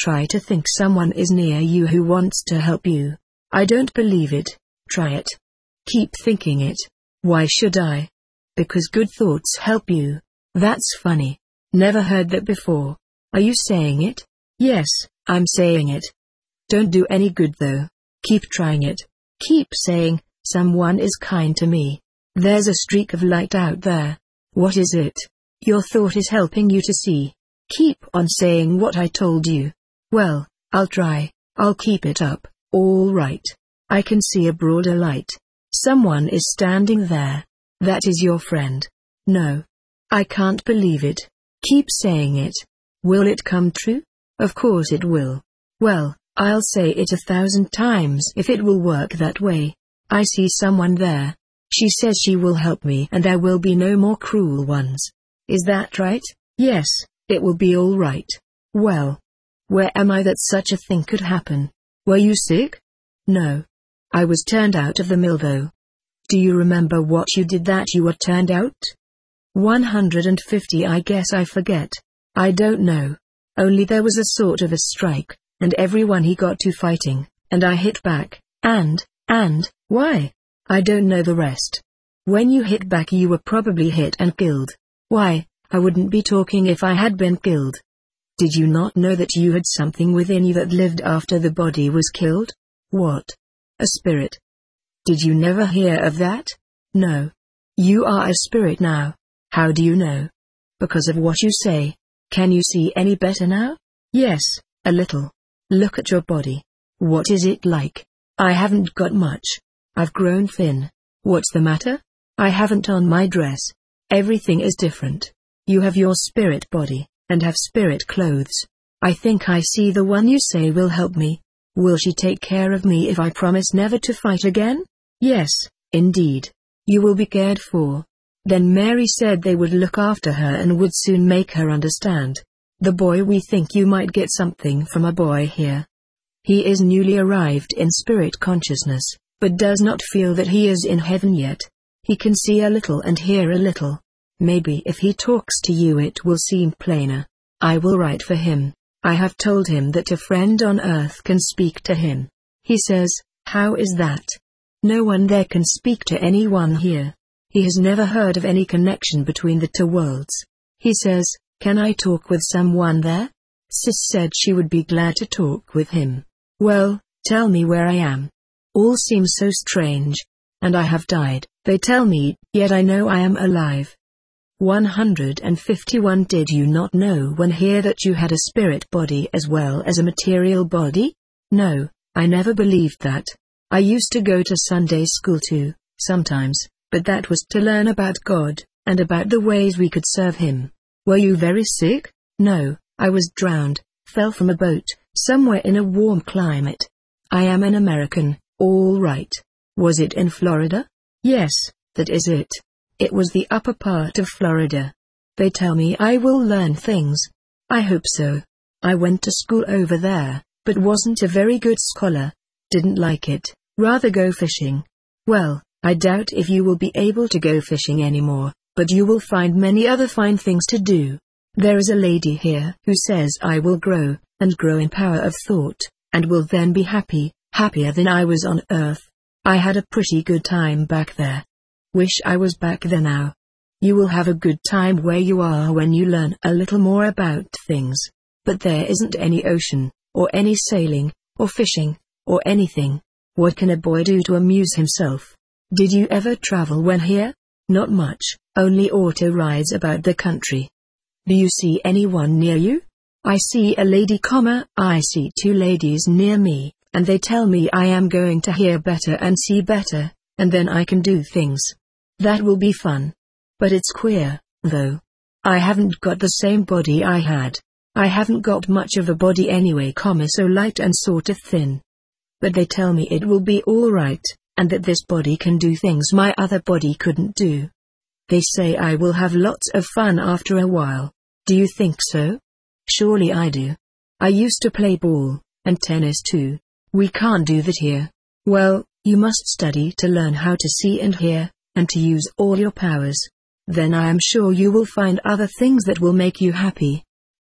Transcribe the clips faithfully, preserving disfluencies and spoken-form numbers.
try to think someone is near you who wants to help you. I don't believe it. Try it. Keep thinking it. Why should I? Because good thoughts help you. That's funny. Never heard that before. Are you saying it? Yes, I'm saying it. Don't do any good though. Keep trying it. Keep saying, someone is kind to me. There's a streak of light out there. What is it? Your thought is helping you to see. Keep on saying what I told you. Well, I'll try. I'll keep it up. All right. I can see a broader light. Someone is standing there. That is your friend. No. I can't believe it. Keep saying it. Will it come true? Of course it will. Well, I'll say it a thousand times if it will work that way. I see someone there. She says she will help me and there will be no more cruel ones. Is that right? Yes, it will be all right. Well, where am I that such a thing could happen? Were you sick? No. I was turned out of the mill though. Do you remember what you did that you were turned out? one hundred fifty I guess I forget. I don't know. Only there was a sort of a strike, and everyone he got to fighting, and I hit back, and, and, why? I don't know the rest. When you hit back you were probably hit and killed. Why, I wouldn't be talking if I had been killed. Did you not know that you had something within you that lived after the body was killed? What? A spirit. Did you never hear of that? No. You are a spirit now. How do you know? Because of what you say. Can you see any better now? Yes, a little. Look at your body. What is it like? I haven't got much. I've grown thin. What's the matter? I haven't on my dress. Everything is different. You have your spirit body, and have spirit clothes. I think I see the one you say will help me. Will she take care of me if I promise never to fight again? Yes, indeed. You will be cared for. Then Mary said they would look after her and would soon make her understand. The boy, we think you might get something from a boy here. He is newly arrived in spirit consciousness, but does not feel that he is in heaven yet. He can see a little and hear a little. Maybe if he talks to you it will seem plainer. I will write for him. I have told him that a friend on earth can speak to him. He says, how is that? No one there can speak to anyone here. He has never heard of any connection between the two worlds. He says, can I talk with someone there? Sis said she would be glad to talk with him. Well, tell me where I am. All seems so strange. And I have died, they tell me, yet I know I am alive. one hundred fifty-one Did you not know when here that you had a spirit body as well as a material body? No, I never believed that. I used to go to Sunday school too, sometimes, but that was to learn about God, and about the ways we could serve Him. Were you very sick? No, I was drowned, fell from a boat, somewhere in a warm climate. I am an American, all right. Was it in Florida? Yes, that is it. It was the upper part of Florida. They tell me I will learn things. I hope so. I went to school over there, but wasn't a very good scholar. Didn't like it, rather go fishing. Well, I doubt if you will be able to go fishing anymore, but you will find many other fine things to do. There is a lady here who says I will grow, and grow in power of thought, and will then be happy, happier than I was on earth. I had a pretty good time back there. Wish I was back there now. You will have a good time where you are when you learn a little more about things. But there isn't any ocean, or any sailing, or fishing, or anything. What can a boy do to amuse himself? Did you ever travel when here? Not much, only auto rides about the country. Do you see anyone near you? I see a lady, comma, I see two ladies near me, and they tell me I am going to hear better and see better, and then I can do things. That will be fun. But it's queer, though. I haven't got the same body I had. I haven't got much of a body anyway, comma, so light and sort of thin. But they tell me it will be all right, and that this body can do things my other body couldn't do. They say I will have lots of fun after a while. Do you think so? Surely I do. I used to play ball, and tennis too. We can't do that here. Well, you must study to learn how to see and hear, and to use all your powers. Then I am sure you will find other things that will make you happy.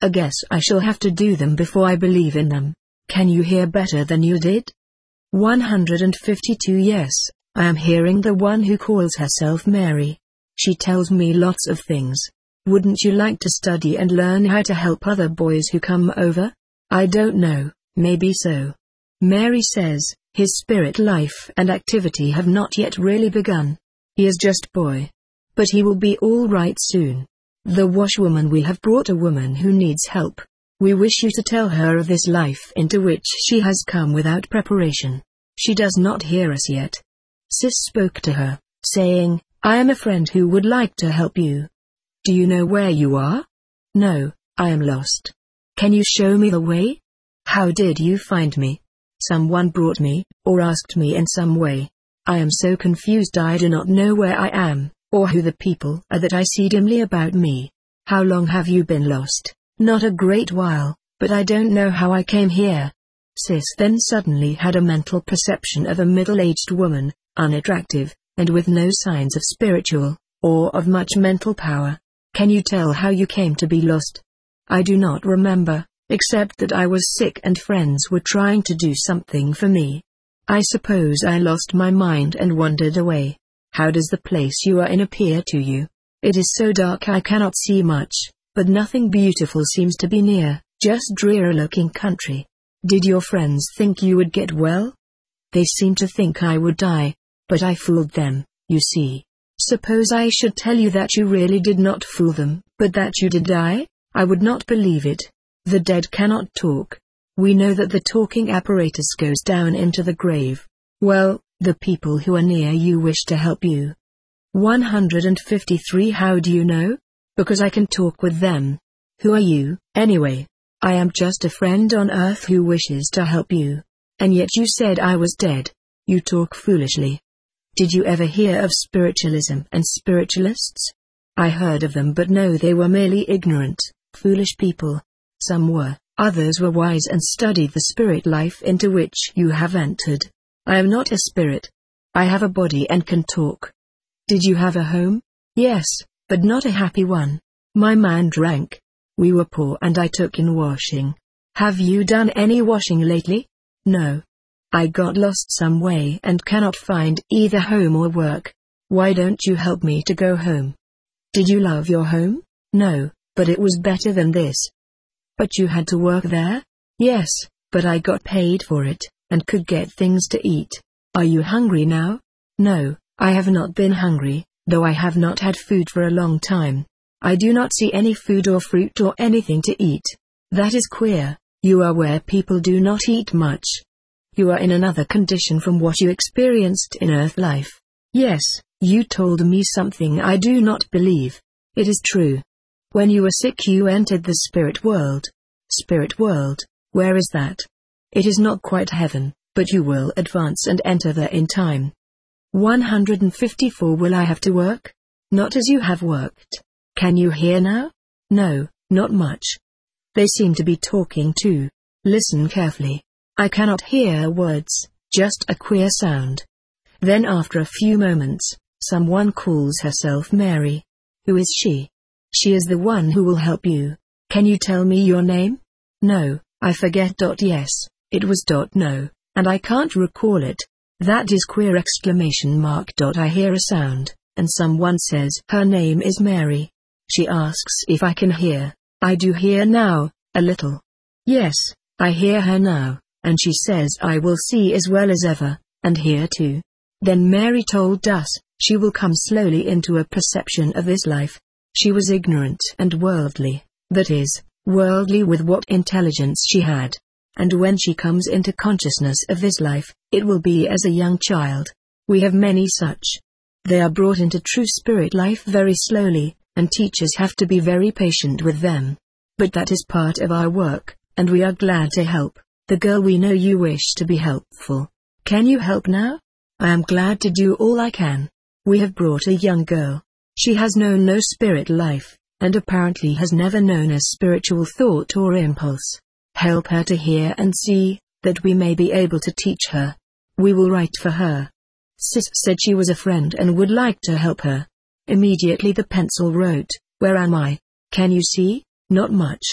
I guess I shall have to do them before I believe in them. Can you hear better than you did? one hundred fifty-two Yes, I am hearing the one who calls herself Mary. She tells me lots of things. Wouldn't you like to study and learn how to help other boys who come over? I don't know, maybe so. Mary says, his spirit life and activity have not yet really begun. He is just boy. But he will be all right soon. The washwoman we have brought a woman who needs help. We wish you to tell her of this life into which she has come without preparation. She does not hear us yet. Sis spoke to her, saying, I am a friend who would like to help you. Do you know where you are? No, I am lost. Can you show me the way? How did you find me? Someone brought me, or asked me in some way. I am so confused I do not know where I am, or who the people are that I see dimly about me. How long have you been lost? Not a great while, but I don't know how I came here. Sis then suddenly had a mental perception of a middle-aged woman, unattractive, and with no signs of spiritual, or of much mental power. Can you tell how you came to be lost? I do not remember, except that I was sick and friends were trying to do something for me. I suppose I lost my mind and wandered away. How does the place you are in appear to you? It is so dark I cannot see much, but nothing beautiful seems to be near, just dreary-looking country. Did your friends think you would get well? They seemed to think I would die, but I fooled them, you see. Suppose I should tell you that you really did not fool them, but that you did die? I would not believe it. The dead cannot talk. We know that the talking apparatus goes down into the grave. Well, the people who are near you wish to help you. one hundred fifty-three How do you know? Because I can talk with them. Who are you, anyway? I am just a friend on earth who wishes to help you. And yet you said I was dead. You talk foolishly. Did you ever hear of spiritualism and spiritualists? I heard of them, but no, they were merely ignorant, foolish people. Some were, others were wise and studied the spirit life into which you have entered. I am not a spirit. I have a body and can talk. Did you have a home? Yes, but not a happy one. My man drank. We were poor and I took in washing. Have you done any washing lately? No. I got lost some way and cannot find either home or work. Why don't you help me to go home? Did you love your home? No, but it was better than this. But you had to work there? Yes, but I got paid for it, and could get things to eat. Are you hungry now? No, I have not been hungry, though I have not had food for a long time. I do not see any food or fruit or anything to eat. That is queer. You are where people do not eat much. You are in another condition from what you experienced in earth life. Yes, you told me something I do not believe. It is true. When you were sick you entered the spirit world. Spirit world, where is that? It is not quite heaven, but you will advance and enter there in time. one hundred fifty-four Will I have to work? Not as you have worked. Can you hear now? No, not much. They seem to be talking too. Listen carefully. I cannot hear words, just a queer sound. Then after a few moments, someone calls herself Mary. Who is she? She is the one who will help you. Can you tell me your name? No, I forget. Yes, it was. No, and I can't recall it. That is queer! Exclamation mark. I hear a sound, and someone says her name is Mary. She asks if I can hear. I do hear now, a little. Yes, I hear her now, and she says I will see as well as ever, and hear too. Then Mary told us, she will come slowly into a perception of this life. She was ignorant and worldly, that is, worldly with what intelligence she had. And when she comes into consciousness of this life, it will be as a young child. We have many such. They are brought into true spirit life very slowly, and teachers have to be very patient with them. But that is part of our work, and we are glad to help. The girl we know you wish to be helpful. Can you help now? I am glad to do all I can. We have brought a young girl. She has known no spirit life, and apparently has never known a spiritual thought or impulse. Help her to hear and see, that we may be able to teach her. We will write for her. Sis said she was a friend and would like to help her. Immediately the pencil wrote, "Where am I? Can you see?" Not much.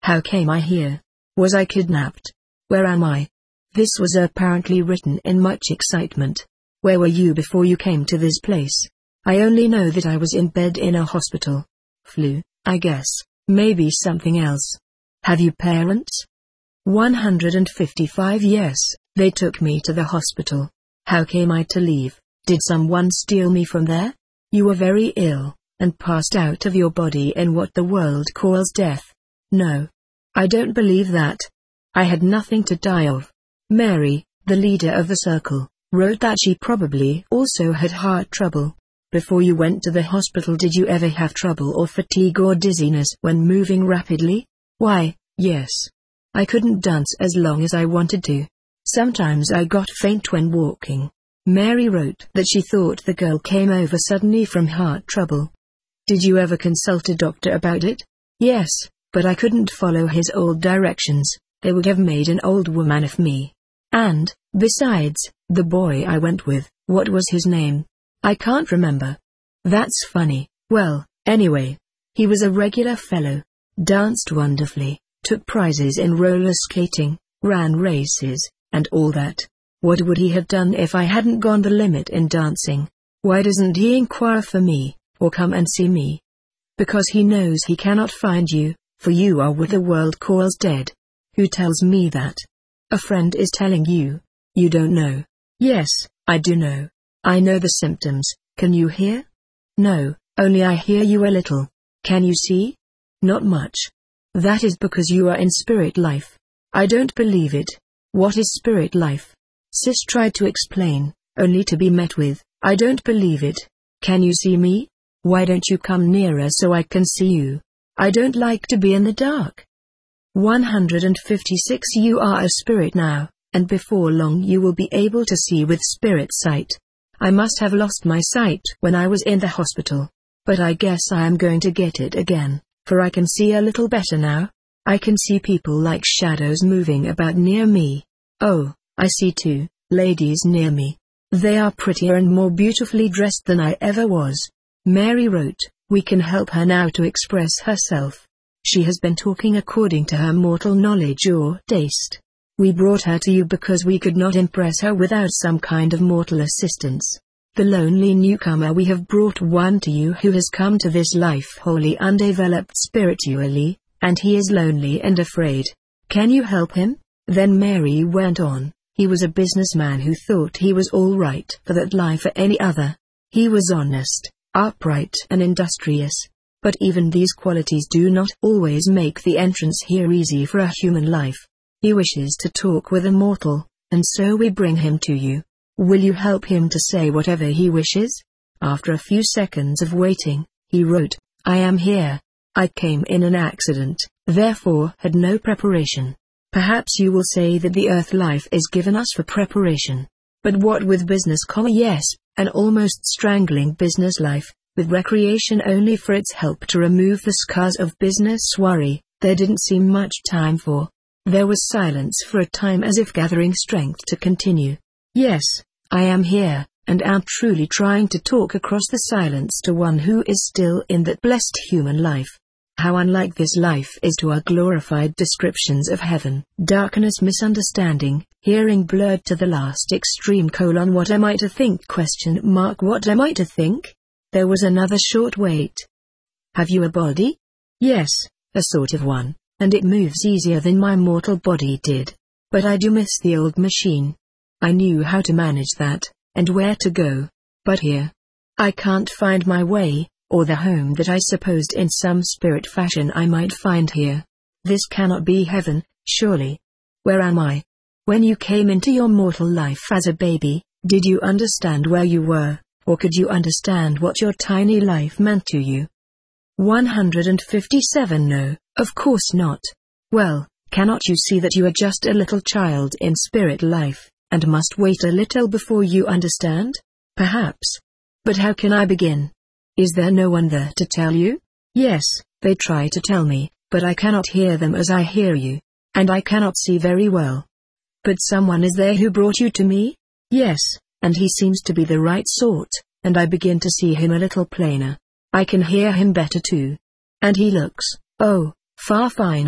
How came I here? Was I kidnapped? Where am I? This was apparently written in much excitement. Where were you before you came to this place? I only know that I was in bed in a hospital. Flu, I guess. Maybe something else. Have you parents? one hundred fifty-five Yes, they took me to the hospital. How came I to leave? Did someone steal me from there? You were very ill, and passed out of your body in what the world calls death. No. I don't believe that. I had nothing to die of. Mary, the leader of the circle, wrote that she probably also had heart trouble. Before you went to the hospital, did you ever have trouble or fatigue or dizziness when moving rapidly? Why, yes. I couldn't dance as long as I wanted to. Sometimes I got faint when walking. Mary wrote that she thought the girl came over suddenly from heart trouble. Did you ever consult a doctor about it? Yes, but I couldn't follow his old directions. They would have made an old woman of me. And, besides, the boy I went with, what was his name? I can't remember. That's funny. Well, anyway, he was a regular fellow. Danced wonderfully, took prizes in roller skating, ran races, and all that. What would he have done if I hadn't gone the limit in dancing? Why doesn't he inquire for me, or come and see me? Because he knows he cannot find you, for you are what the world calls dead. Who tells me that? A friend is telling you. You don't know. Yes, I do know. I know the symptoms. Can you hear? No, only I hear you a little. Can you see? Not much. That is because you are in spirit life. I don't believe it. What is spirit life? Sis tried to explain, only to be met with, I don't believe it. Can you see me? Why don't you come nearer so I can see you? I don't like to be in the dark. one hundred fifty-six You are a spirit now, and before long you will be able to see with spirit sight. I must have lost my sight when I was in the hospital. But I guess I am going to get it again, for I can see a little better now. I can see people like shadows moving about near me. Oh, I see two ladies near me. They are prettier and more beautifully dressed than I ever was. Mary wrote, we can help her now to express herself. She has been talking according to her mortal knowledge or taste. We brought her to you because we could not impress her without some kind of mortal assistance. The lonely newcomer, we have brought one to you who has come to this life wholly undeveloped spiritually, and he is lonely and afraid. Can you help him? Then Mary went on, he was a businessman who thought he was all right for that life or any other. He was honest, upright and industrious. But even these qualities do not always make the entrance here easy for a human life. He wishes to talk with a mortal, and so we bring him to you. Will you help him to say whatever he wishes? After a few seconds of waiting, he wrote, I am here. I came in an accident, therefore had no preparation. Perhaps you will say that the earth life is given us for preparation. But what with business, yes, an almost strangling business life, with recreation only for its help to remove the scars of business worry, there didn't seem much time for. There was silence for a time, as if gathering strength to continue. Yes, I am here, and am truly trying to talk across the silence to one who is still in that blessed human life. How unlike this life is to our glorified descriptions of heaven. Darkness, misunderstanding, hearing blurred to the last extreme. Colon what am I to think? Question mark what am I to think? There was another short wait. Have you a body? Yes, a sort of one, and it moves easier than my mortal body did. But I do miss the old machine. I knew how to manage that, and where to go. But here, I can't find my way, or the home that I supposed in some spirit fashion I might find here. This cannot be heaven, surely. Where am I? When you came into your mortal life as a baby, did you understand where you were, or could you understand what your tiny life meant to you? one hundred fifty-seven No, of course not. Well, cannot you see that you are just a little child in spirit life, and must wait a little before you understand? Perhaps. But how can I begin? Is there no one there to tell you? Yes, they try to tell me, but I cannot hear them as I hear you. And I cannot see very well. But someone is there who brought you to me? Yes, and he seems to be the right sort, and I begin to see him a little plainer. I can hear him better too. And he looks, oh, far finer.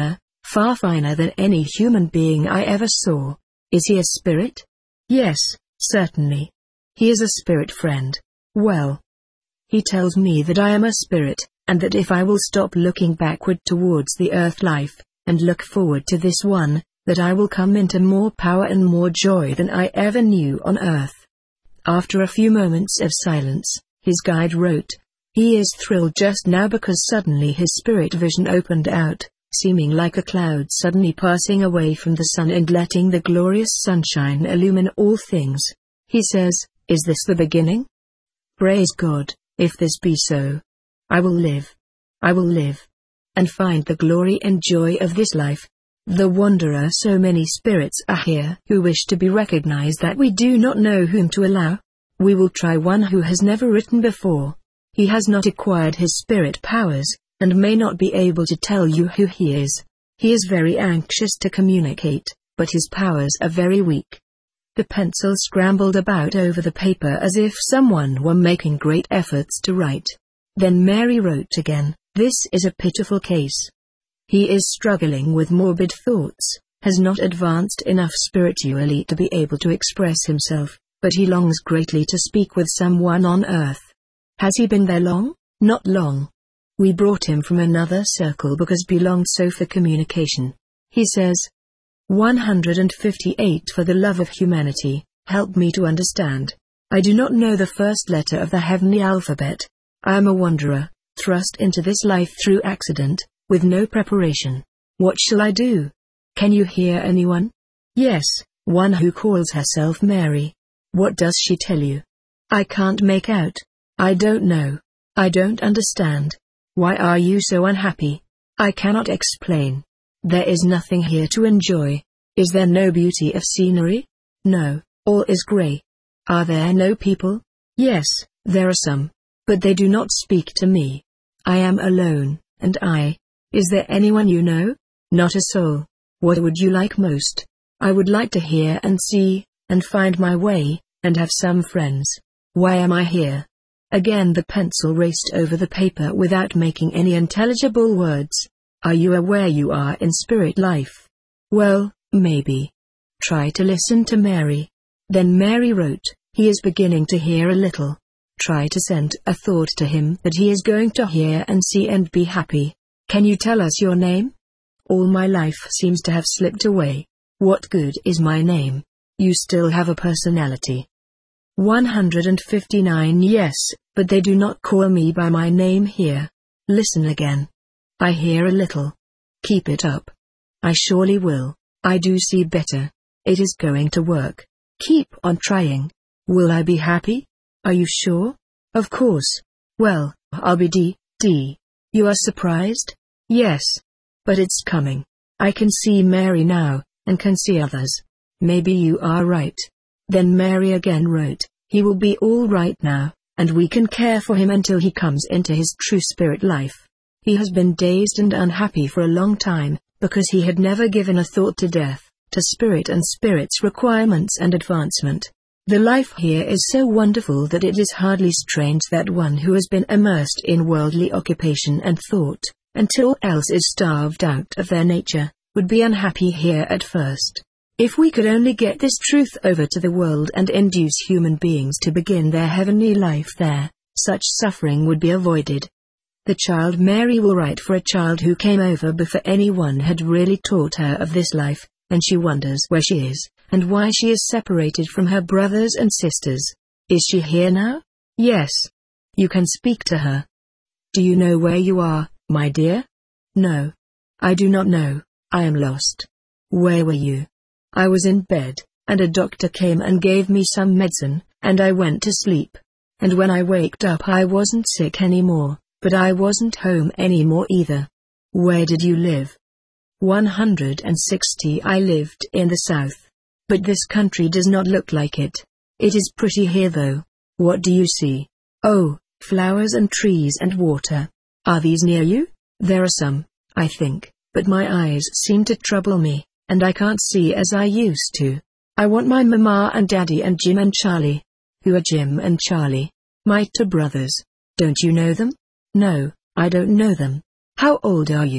far finer than any human being I ever saw. Is he a spirit? Yes, certainly. He is a spirit friend. Well, he tells me that I am a spirit, and that if I will stop looking backward towards the earth life, and look forward to this one, that I will come into more power and more joy than I ever knew on earth. After a few moments of silence, his guide wrote, he is thrilled just now because suddenly his spirit vision opened out, seeming like a cloud suddenly passing away from the sun and letting the glorious sunshine illumine all things. He says, is this the beginning? Praise God, if this be so. I will live. I will live. And find the glory and joy of this life. The wanderer, so many spirits are here who wish to be recognized that we do not know whom to allow. We will try one who has never written before. He has not acquired his spirit powers, and may not be able to tell you who he is. He is very anxious to communicate, but his powers are very weak. The pencil scrambled about over the paper as if someone were making great efforts to write. Then Mary wrote again, this is a pitiful case. He is struggling with morbid thoughts, has not advanced enough spiritually to be able to express himself, but he longs greatly to speak with someone on earth. Has he been there long? Not long. We brought him from another circle because belonged so for communication. He says, one hundred fifty-eight For the love of humanity, help me to understand. I do not know the first letter of the heavenly alphabet. I am a wanderer, thrust into this life through accident, with no preparation. What shall I do? Can you hear anyone? Yes, one who calls herself Mary. What does she tell you? I can't make out. I don't know. I don't understand. Why are you so unhappy? I cannot explain. There is nothing here to enjoy. Is there no beauty of scenery? No, all is grey. Are there no people? Yes, there are some. But they do not speak to me. I am alone, and I. Is there anyone you know? Not a soul. What would you like most? I would like to hear and see, and find my way, and have some friends. Why am I here? Again the pencil raced over the paper without making any intelligible words. Are you aware you are in spirit life? Well, maybe. Try to listen to Mary. Then Mary wrote, he is beginning to hear a little. Try to send a thought to him that he is going to hear and see and be happy. Can you tell us your name? All my life seems to have slipped away. What good is my name? You still have a personality. one hundred fifty-nine Yes, but they do not call me by my name here. Listen again. I hear a little. Keep it up. I surely will. I do see better. It is going to work. Keep on trying. Will I be happy? Are you sure? Of course. Well, I'll be D, D. You are surprised? Yes. But it's coming. I can see Mary now, and can see others. Maybe you are right. Then Mary again wrote, he will be all right now, and we can care for him until he comes into his true spirit life. He has been dazed and unhappy for a long time, because he had never given a thought to death, to spirit and spirit's requirements and advancement. The life here is so wonderful that it is hardly strange that one who has been immersed in worldly occupation and thought, until all else is starved out of their nature, would be unhappy here at first. If we could only get this truth over to the world and induce human beings to begin their heavenly life there, such suffering would be avoided. The child Mary will write for a child who came over before anyone had really taught her of this life, and she wonders where she is, and why she is separated from her brothers and sisters. Is she here now? Yes. You can speak to her. Do you know where you are, my dear? No. I do not know. I am lost. Where were you? I was in bed, and a doctor came and gave me some medicine, and I went to sleep. And when I waked up I wasn't sick anymore, but I wasn't home anymore either. Where did you live? one hundred sixty I lived in the south. But this country does not look like it. It is pretty here though. What do you see? Oh, flowers and trees and water. Are these near you? There are some, I think, but my eyes seem to trouble me, and I can't see as I used to. I want my mama and daddy and Jim and Charlie. Who are Jim and Charlie? My two brothers. Don't you know them? No, I don't know them. How old are you?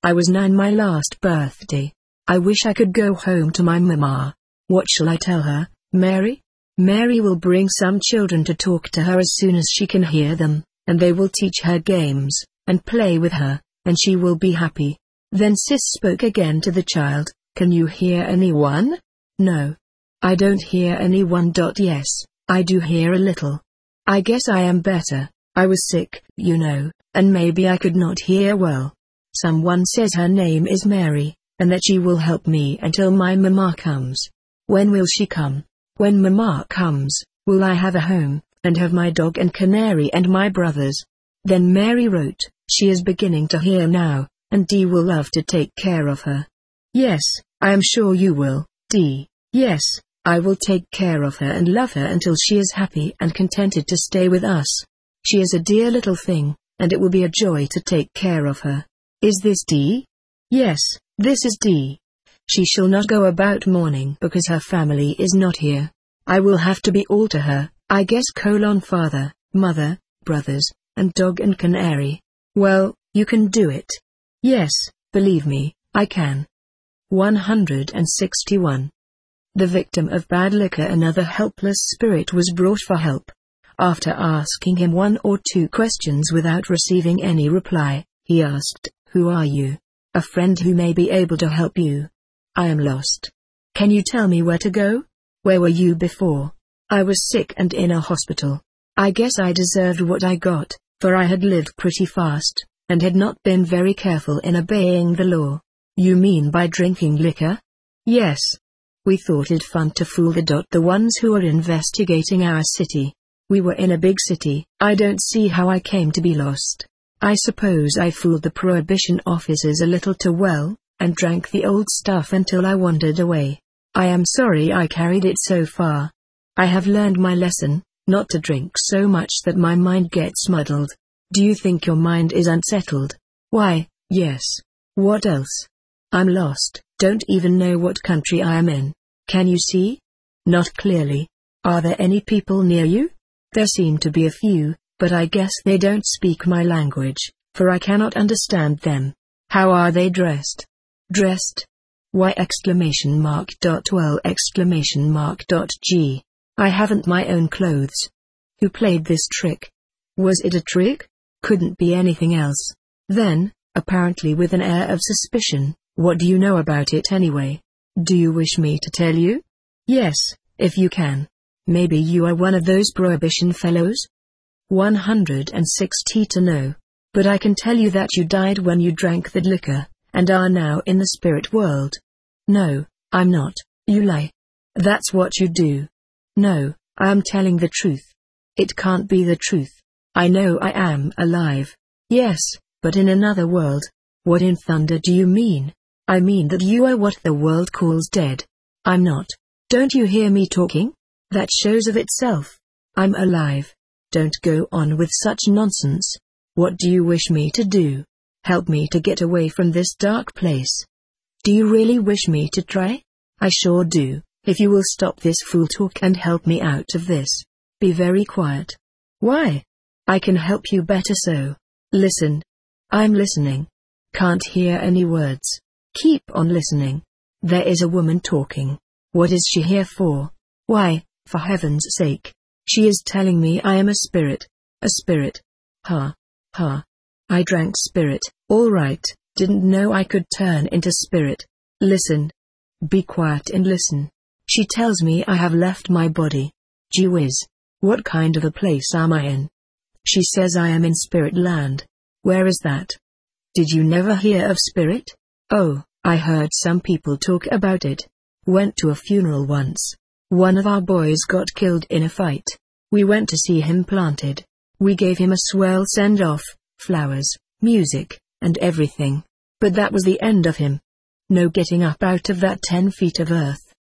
I was nine my last birthday. I wish I could go home to my mama. What shall I tell her, Mary? Mary will bring some children to talk to her as soon as she can hear them, and they will teach her games, and play with her, and she will be happy. Then Sis spoke again to the child, can you hear anyone? No. I don't hear anyone. Yes, I do hear a little. I guess I am better. I was sick, you know, and maybe I could not hear well. Someone says her name is Mary, and that she will help me until my mama comes. When will she come? When mama comes, will I have a home, and have my dog and canary and my brothers? Then Mary wrote, she is beginning to hear now, and Dee will love to take care of her. Yes, I am sure you will, Dee. Yes, I will take care of her and love her until she is happy and contented to stay with us. She is a dear little thing, and it will be a joy to take care of her. Is this Dee? Yes, this is Dee. She shall not go about mourning because her family is not here. I will have to be all to her, I guess. Colon father, mother, brothers, and dog and canary. Well, you can do it. Yes, believe me, I can. one hundred sixty-one. The victim of bad liquor. Another helpless spirit was brought for help. After asking him one or two questions without receiving any reply, he asked, who are you? A friend who may be able to help you. I am lost. Can you tell me where to go? Where were you before? I was sick and in a hospital. I guess I deserved what I got, for I had lived pretty fast, and had not been very careful in obeying the law. You mean by drinking liquor? Yes. We thought it fun to fool the dot the ones who are investigating our city. We were in a big city. I don't see how I came to be lost. I suppose I fooled the prohibition officers a little too well, and drank the old stuff until I wandered away. I am sorry I carried it so far. I have learned my lesson, not to drink so much that my mind gets muddled. Do you think your mind is unsettled? Why, yes. What else? I'm lost, don't even know what country I am in. Can you see? Not clearly. Are there any people near you? There seem to be a few, but I guess they don't speak my language, for I cannot understand them. How are they dressed? Dressed? Why exclamation mark dot well exclamation mark dot g. I haven't my own clothes. Who played this trick? Was it a trick? Couldn't be anything else. Then, apparently with an air of suspicion, what do you know about it anyway? Do you wish me to tell you? Yes, if you can. Maybe you are one of those prohibition fellows? one hundred sixty to know. But I can tell you that you died when you drank that liquor, and are now in the spirit world. No, I'm not. You lie. That's what you do. No, I am telling the truth. It can't be the truth. I know I am alive. Yes, but in another world. What in thunder do you mean? I mean that you are what the world calls dead. I'm not. Don't you hear me talking? That shows of itself. I'm alive. Don't go on with such nonsense. What do you wish me to do? Help me to get away from this dark place. Do you really wish me to try? I sure do, if you will stop this fool talk and help me out of this. Be very quiet. Why? I can help you better so. Listen. I'm listening. Can't hear any words. Keep on listening. There is a woman talking. What is she here for? Why, for heaven's sake. She is telling me I am a spirit. A spirit. Ha. Ha. I drank spirit, all right, didn't know I could turn into spirit. Listen. Be quiet and listen. She tells me I have left my body. Gee whiz. What kind of a place am I in? She says I am in spirit land. Where is that? Did you never hear of spirit? Oh, I heard some people talk about it. Went to a funeral once. One of our boys got killed in a fight. We went to see him planted. We gave him a swell send-off, flowers, music, and everything. But that was the end of him. No getting up out of that ten feet of earth.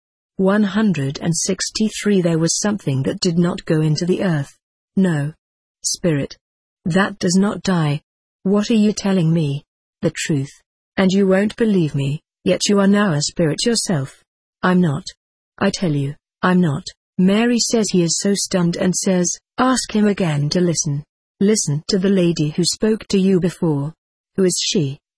one hundred sixty-three There was something that did not go into the earth. No. Spirit. That does not die. What are you telling me? The truth. And you won't believe me, yet you are now a spirit yourself. I'm not. I tell you, I'm not. Mary says he is so stunned and says, ask him again to listen. Listen to the lady who spoke to you before. Who is she?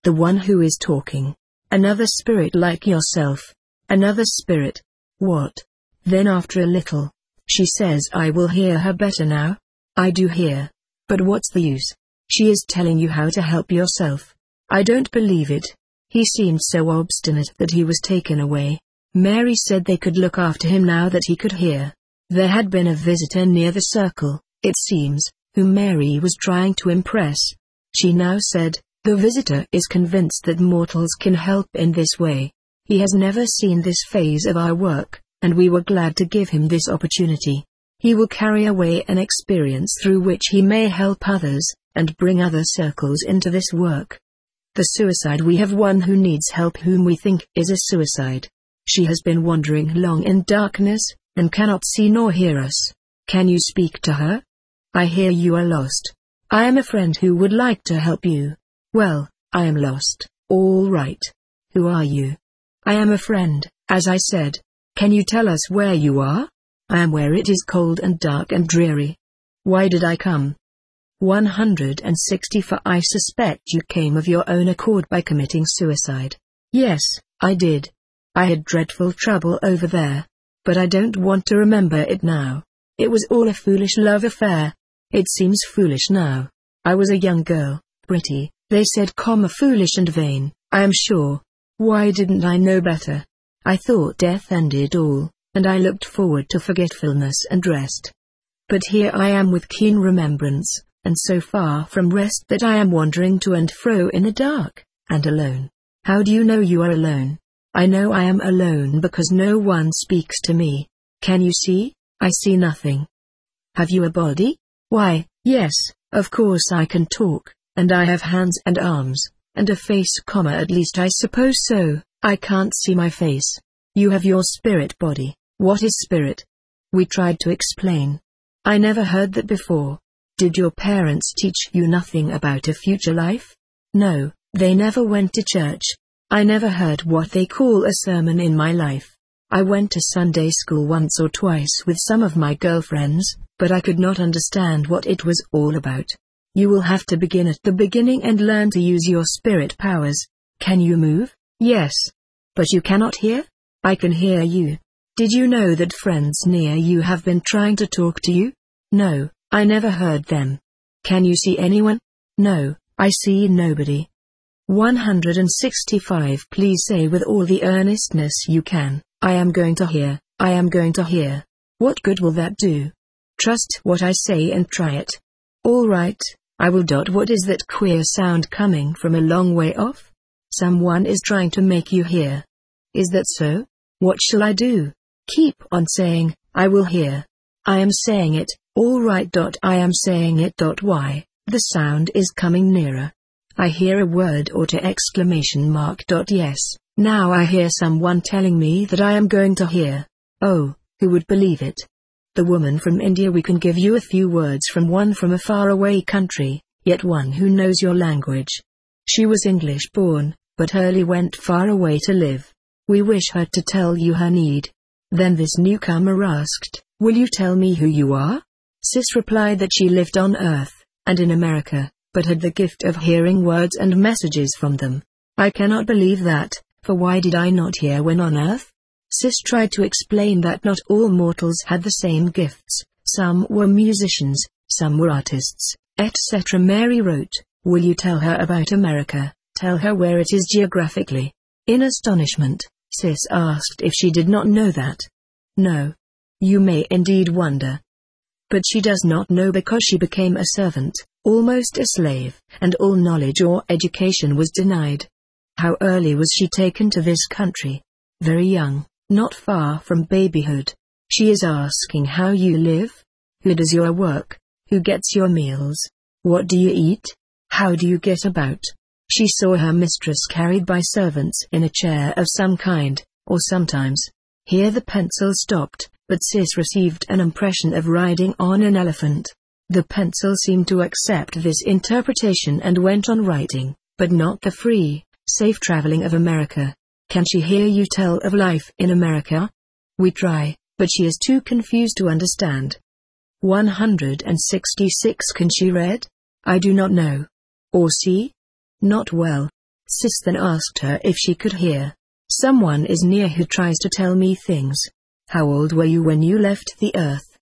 The one who is talking. Another spirit like yourself. Another spirit. What? Then after a little, she says I will hear her better now. I do hear. But what's the use? She is telling you how to help yourself. I don't believe it. He seemed so obstinate that he was taken away. Mary said they could look after him now that he could hear. There had been a visitor near the circle, it seems, whom Mary was trying to impress. She now said, the visitor is convinced that mortals can help in this way. He has never seen this phase of our work, and we were glad to give him this opportunity. He will carry away an experience through which he may help others, and bring other circles into this work. The suicide we have one who needs help whom we think is a suicide. She has been wandering long in darkness, and cannot see nor hear us. Can you speak to her? I hear you are lost. I am a friend who would like to help you. Well, I am lost. All right. Who are you? I am a friend, as I said. Can you tell us where you are? I am where it is cold and dark and dreary. Why did I come? one hundred sixty For I suspect you came of your own accord by committing suicide. Yes, I did. I had dreadful trouble over there. But I don't want to remember it now. It was all a foolish love affair. It seems foolish now. I was a young girl, pretty, they said, comma foolish and vain, I am sure. Why didn't I know better? I thought death ended all, and I looked forward to forgetfulness and rest. But here I am with keen remembrance, and so far from rest that I am wandering to and fro in the dark, and alone. How do you know you are alone? I know I am alone because no one speaks to me. Can you see? I see nothing. Have you a body? Why, yes, of course I can talk, and I have hands and arms, and a face, comma at least I suppose so. I can't see my face. You have your spirit body. What is spirit? We tried to explain. I never heard that before. Did your parents teach you nothing about a future life? No, they never went to church. I never heard what they call a sermon in my life. I went to Sunday school once or twice with some of my girlfriends, but I could not understand what it was all about. You will have to begin at the beginning and learn to use your spirit powers. Can you move? Yes. But you cannot hear? I can hear you. Did you know that friends near you have been trying to talk to you? No, I never heard them. Can you see anyone? No, I see nobody. one hundred sixty-five Please say with all the earnestness you can, I am going to hear, I am going to hear. What good will that do? Trust what I say and try it. All right, I will. Dot. What is that queer sound coming from a long way off? Someone is trying to make you hear. Is that so? What shall I do? Keep on saying, I will hear. I am saying it, all right. Dot. I am saying it. Dot. Why, the sound is coming nearer. I hear a word or two exclamation mark. Dot. Yes, now I hear someone telling me that I am going to hear. Oh, who would believe it? The woman from India. We can give you a few words from one from a faraway country, yet one who knows your language. She was English born, but early went far away to live. We wish her to tell you her need. Then this newcomer asked, will you tell me who you are? Sis replied that she lived on Earth, and in America, but had the gift of hearing words and messages from them. I cannot believe that, for why did I not hear when on Earth? Sis tried to explain that not all mortals had the same gifts, some were musicians, some were artists, et cetera. Mary wrote, will you tell her about America, tell her where it is geographically? In astonishment, Sis asked if she did not know that. No. You may indeed wonder. But she does not know because she became a servant, almost a slave, and all knowledge or education was denied. How early was she taken to this country? Very young, not far from babyhood. She is asking how you live? Who does your work? Who gets your meals? What do you eat? How do you get about? She saw her mistress carried by servants in a chair of some kind, or sometimes. Here the pencil stopped, but Sis received an impression of riding on an elephant. The pencil seemed to accept this interpretation and went on writing, but not the free, safe traveling of America. Can she hear you tell of life in America? We try, but she is too confused to understand. one hundred sixty-six Can she read? I do not know. Or see? Not well. Sis then asked her if she could hear. Someone is near who tries to tell me things. How old were you when you left the earth?